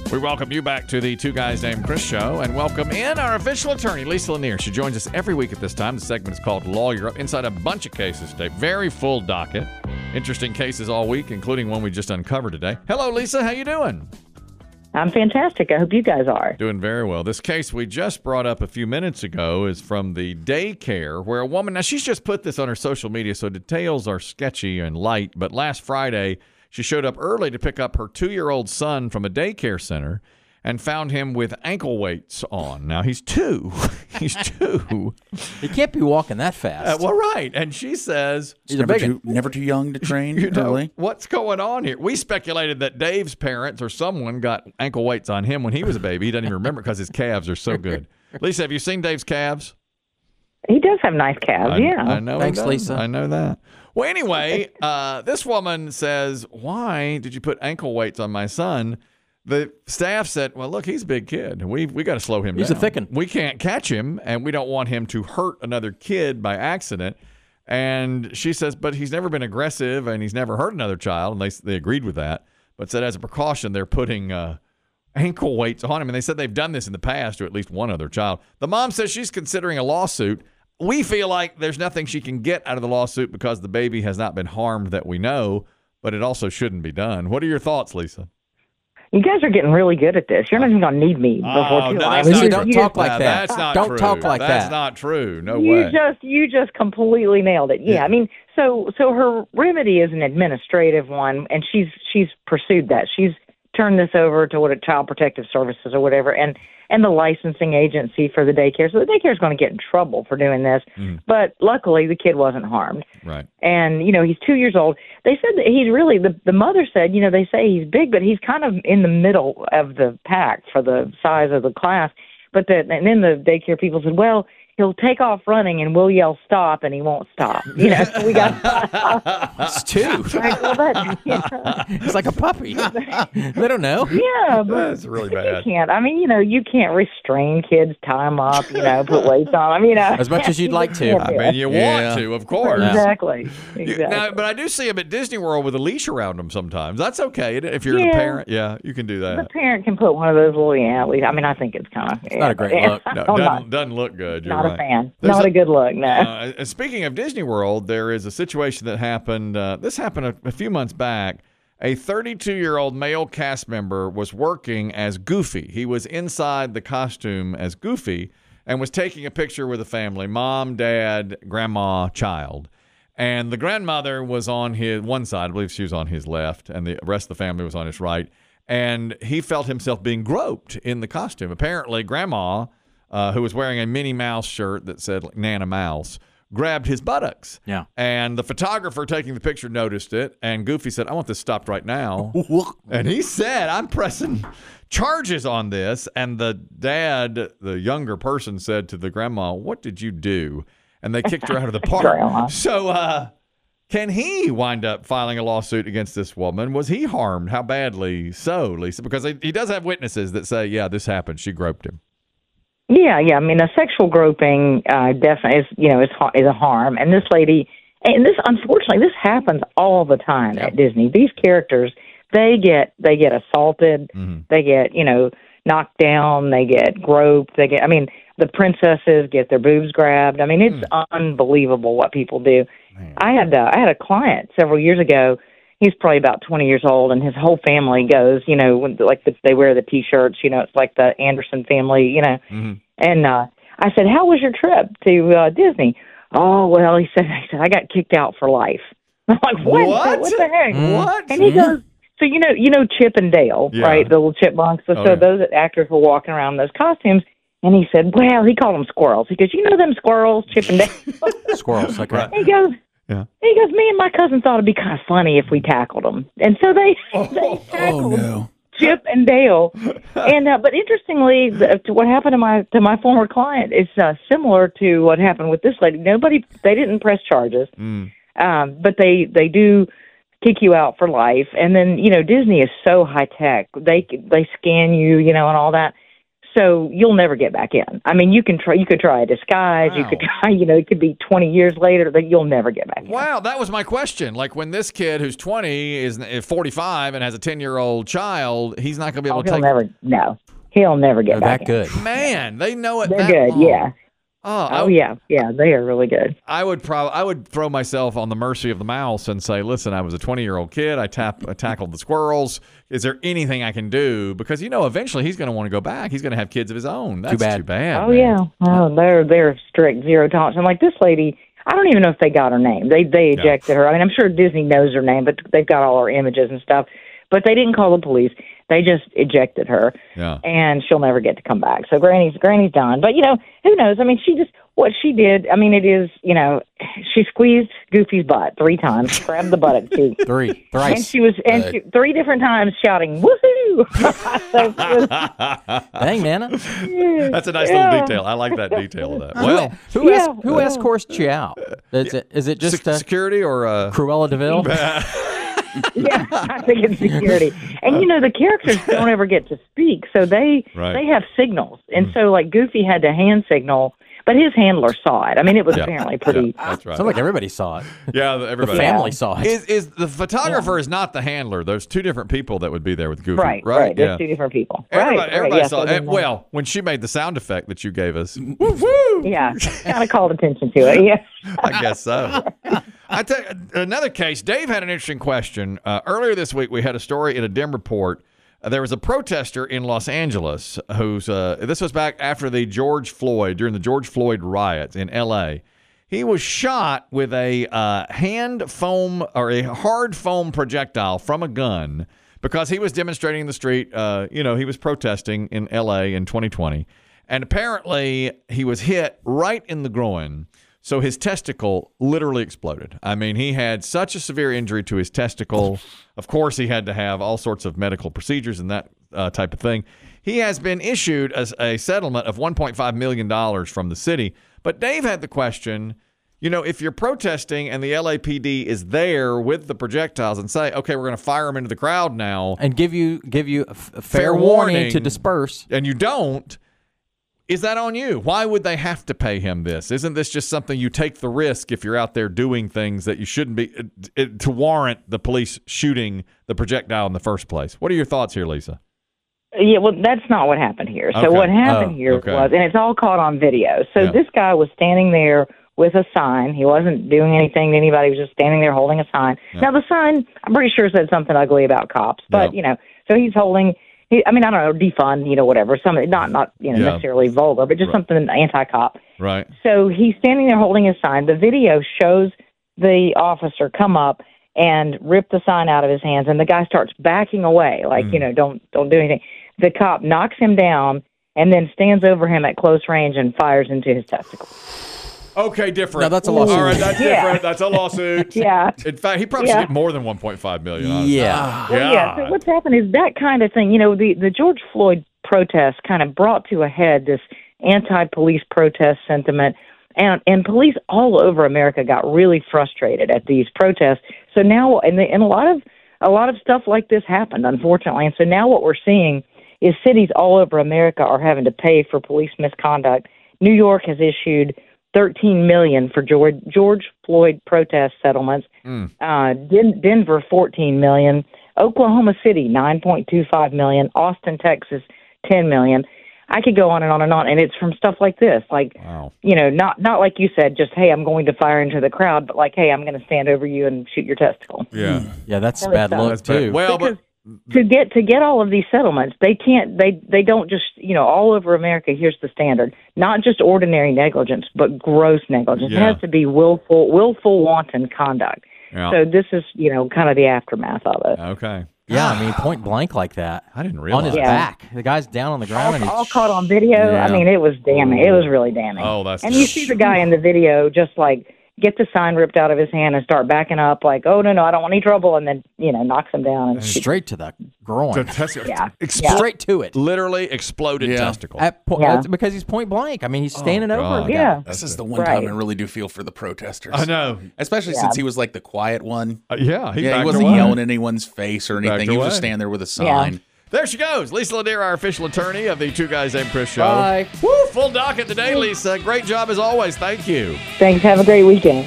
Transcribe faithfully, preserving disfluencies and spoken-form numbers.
We welcome you back to the Two Guys Named Chris show and welcome in our official attorney, Lisa Lanier. She joins us every week at this time. The segment is called Lawyer Up, inside a bunch of cases today. Very full docket. Interesting cases all week, including one we just uncovered today. Hello, Lisa. How you doing? I'm fantastic. I hope you guys are. Doing very well. This case we just brought up a few minutes ago is from the daycare where a woman, now she's just put this on her social media, so details are sketchy and light, but last Friday she showed up early to pick up her two-year-old son from a daycare center and found him with ankle weights on. Now, he's two. He's two. He can't be walking that fast. Uh, well, right. And she says, He's never too, never too young to train, you know, really. What's going on here? We speculated that Dave's parents or someone got ankle weights on him when he was a baby. He doesn't even remember because his calves are so good. Lisa, have you seen Dave's calves? He does have nice calves, I, yeah. I know. Thanks, he does. Lisa. I know that. Well, anyway, uh, this woman says, why did you put ankle weights on my son? The staff said, well, look, he's a big kid. We we got to slow him He's down. a thick 'un. We can't catch him, and we don't want him to hurt another kid by accident. And she says, but he's never been aggressive, and he's never hurt another child. And they, they agreed with that, but said as a precaution, they're putting uh, ankle weights on him. And they said they've done this in the past to at least one other child. The mom says she's considering a lawsuit. We feel like there's nothing she can get out of the lawsuit because the baby has not been harmed that we know, but it also shouldn't be done. What are your thoughts, Lisa? You guys are getting really good at this. You're not even going to need me before Oh, too no, long. that's Lisa, not don't true. talk like Now, that. That's not Don't true. talk like that's that. not true. No you way. just you just completely nailed it. Yeah, Yeah. I mean, so so her remedy is an administrative one, and she's she's pursued that. She's turned this over to what a Child Protective Services or whatever, and and the licensing agency for the daycare. So the daycare is going to get in trouble for doing this, Mm. but luckily the kid wasn't harmed. Right. And, you know, he's two years old. They said that he's really, the, the mother said, you know, they say he's big, but he's kind of in the middle of the pack for the size of the class. But the, and then the daycare people said, well, he'll take off running and we'll yell stop and he won't stop. You know, so we got It's two. like, well, that, yeah. It's like a puppy. They don't know. Yeah, but That's really you bad. can't. I mean, you know, you can't restrain kids, tie them up, you know, put weights on them. You know, As much as you'd like to. can't I do mean, it. you Yeah. want to, of course. Exactly. You- Exactly. Now, but I do see him at Disney World with a leash around him sometimes. That's okay if you're the Yeah. parent. Yeah, you can do the that. parent can put one of those little, yeah, at least, I mean, I think it's kind of. It's not a great look. No, I'm not, doesn't, doesn't look good. You're not right. a fan. There's not a- a, good look, no. Uh, and speaking of Disney World, there is a situation that happened. Uh, this happened a, a few months back. A thirty-two-year-old male cast member was working as Goofy. He was inside the costume as Goofy and was taking a picture with a family, mom, dad, grandma, child. And the grandmother was on his one side. I believe she was on his left, and the rest of the family was on his right. And he felt himself being groped in the costume. Apparently, grandma, uh, who was wearing a Minnie Mouse shirt that said like, Nana Mouse, grabbed his buttocks. Yeah. And the photographer taking the picture noticed it, and Goofy said, I want this stopped right now. And he said, I'm pressing charges on this. And the dad, the younger person, said to the grandma, what did you do? And they kicked her out of the Grandma. park. So uh, can he wind up filing a lawsuit against this woman? Was he harmed? How badly so, Lisa? Because he he does have witnesses that say, yeah, this happened. She groped him. Yeah, yeah. I mean, a sexual groping uh, definitely is, you know, is, ha- is a harm. And this lady, and this, unfortunately, this happens all the time Yep. at Disney. These characters, they get, they get assaulted, Mhm. they get, you know, knocked down, they get groped, they get, I mean, the princesses get their boobs grabbed. I mean, it's unbelievable what people do. Man. I had, uh, I had a client several years ago. He's probably about twenty years old, and his whole family goes, you know, when, like the, they wear the T-shirts, you know, it's like the Anderson family, you know. Mhm. And uh, I said, "How was your trip to uh, Disney?" Oh, well, he said, "I said I got kicked out for life." I'm like, "What? What? What the heck?" What? And he goes, "So you know, you know Chip and Dale, Yeah. right? The little chipmunks. So, Oh, so yeah. those actors were walking around in those costumes." And he said, "Well, he called them squirrels." He goes, "You know them squirrels, Chip and Dale." Squirrels. Okay. Right. He goes. Yeah. He goes, "Me and my cousin thought it'd be kind of funny if we tackled them," and so they they Oh, tackled no. Chip and Dale. And uh, but interestingly, the, to what happened to my to my former client is uh, similar to what happened with this lady. Nobody, they didn't press charges, Mm. um, but they they do kick you out for life. And then you know Disney is so high tech; they they scan you, you know, and all that. So you'll never get back in. I mean, you can try. You could try a disguise. Wow. You could try. You know, it could be twenty years later that you'll never get back in. Wow, that was my question. Like when this kid who's twenty is forty-five and has a ten-year-old child, he's not going to be able Oh, to he'll take. never. No, he'll never get They're back that good. in. Man, they know it. They're that good. long. Yeah. Oh, I, Oh yeah. Yeah. They are really good. I would probably I would throw myself on the mercy of the mouse and say, listen, I was a twenty-year-old kid. I tap I tackled the squirrels. Is there anything I can do? Because you know, eventually he's going to want to go back. He's going to have kids of his own. That's bad. too bad. Oh man. yeah. Oh, they're they're strict zero tolerance. I'm like this lady. I don't even know if they got her name. They they ejected her. I mean, I'm sure Disney knows her name, but they've got all her images and stuff. But they didn't call the police. They just ejected her, Yeah. and she'll never get to come back. So Granny's Granny's done. But you know, who knows? I mean, she just what she did. I mean, it is you know, she squeezed Goofy's butt three times, grabbed the buttock cheek, Three. and Thrice. she was and she, three different times shouting "woohoo!" so it was, Dang, Nana. That's a nice Yeah. little detail. I like that detail of that. Well, Who, Yeah, esc- who yeah. escorts you out? Is it, is it just sec- uh, security or uh, Cruella DeVille? yeah, I think it's security. And you know, the characters don't ever get to speak, so they Right. they have signals. And so like Goofy had to hand signal, but his handler saw it. I mean, it was Yeah. apparently pretty Yeah, that's right. Sounds like everybody saw it. Yeah, The everybody. family saw it. Is is the photographer is not the handler? There's two different people that would be there with Goofy. right, right. right. There's Yeah. two different people. Everybody, right, everybody right, yeah, saw so it. then, uh, Well, when she made the sound effect that you gave us, yeah, kind of called attention to it. Yeah. I guess so. I tell you, another case. Dave had an interesting question. Uh, earlier this week, we had a story in a Dem report. Uh, there was a protester in Los Angeles who's. Uh, this was back after the George Floyd during the George Floyd riots in L A. He was shot with a uh, hand foam or a hard foam projectile from a gun because he was demonstrating in the street. Uh, you know, he was protesting in L A in twenty twenty, and apparently he was hit right in the groin. So his testicle literally exploded. I mean, he had such a severe injury to his testicle. Of course, he had to have all sorts of medical procedures and that uh, type of thing. He has been issued as a settlement of one point five million dollars from the city. But Dave had the question, you know, if you're protesting and the L A P D is there with the projectiles and say, okay, we're going to fire them into the crowd now, And give you give you a, f- a fair, Fair warning, warning. to disperse. and you don't, is that on you? Why would they have to pay him this? Isn't this just something you take the risk if you're out there doing things that you shouldn't be uh, uh, to warrant the police shooting the projectile in the first place? What are your thoughts here, Lisa? Yeah, well, that's not what happened here. So Okay. what happened Oh, here okay. was, and it's all caught on video. So Yeah. this guy was standing there with a sign. He wasn't doing anything to anybody. He was just standing there holding a sign. Yeah. Now the sign, I'm pretty sure said something ugly about cops, but Yeah. you know, so he's holding. He, I mean, I don't know, defund, you know, whatever. Something not not you know Yeah. necessarily vulgar, but just Right. something anti-cop. Right. So he's standing there holding his sign. The video shows the officer come up and rip the sign out of his hands, and the guy starts backing away, like, Mm. you know, don't don't do anything. The cop knocks him down and then stands over him at close range and fires into his testicles. Okay, different. No, that's a lawsuit. All right, that's Yeah. different. That's a lawsuit. Yeah. In fact, he probably Yeah. should get more than one point five million dollars. Yeah. Well, yeah. So what's happened is that kind of thing. You know, the the George Floyd protest kind of brought to a head this anti-police protest sentiment, and and police all over America got really frustrated at these protests. So now, and, the, and a lot of a lot of stuff like this happened, unfortunately. And so now what we're seeing is cities all over America are having to pay for police misconduct. New York has issued thirteen million dollars for George, George Floyd protest settlements. Mm. Uh, Den- Denver, fourteen million dollars. Oklahoma City, nine point two five million dollars. Austin, Texas, ten million dollars. I could go on and on and on, and it's from stuff like this, like, Wow. you know, not not like you said, just, hey, I'm going to fire into the crowd, but like, hey, I'm going to stand over you and shoot your testicle. Yeah. Yeah, that's Really bad sucks. look That's bad. too. Well, but To get to get all of these settlements, they can't. They they don't just you know all over America. Here's the standard: not just ordinary negligence, but gross negligence. Yeah. It has to be willful, willful, wanton conduct. yeah. So this is you know kind of the aftermath of it. Okay. Yeah, I mean, point blank like that. I didn't On realize. his Yeah. back. The guy's down on the ground. and all, all he's caught on video. Yeah. I mean, it was damning. It was really damning. Oh, that's and you see the guy in the video just like get the sign ripped out of his hand and start backing up, like, oh no, no, I don't want any trouble, and then you know knocks him down. And straight to the groin. The testicle- Yeah. Expl- Straight to it. Literally exploded Yeah. testicle. At po- Yeah. that's because he's point blank. I mean, he's standing over. God. the guy. yeah, This is the one Right. time I really do feel for the protesters. I know. Especially Yeah. since he was like the quiet one. Uh, yeah, he yeah, he backed wasn't away. yelling in anyone's face or anything. Backed He was away. just standing there with a Yeah. sign. There she goes. Lisa Lanier, our official attorney of the Two Guys Named Chris show. Bye. Woo, full docket today, Lisa. Great job as always. Thank you. Thanks. Have a great weekend.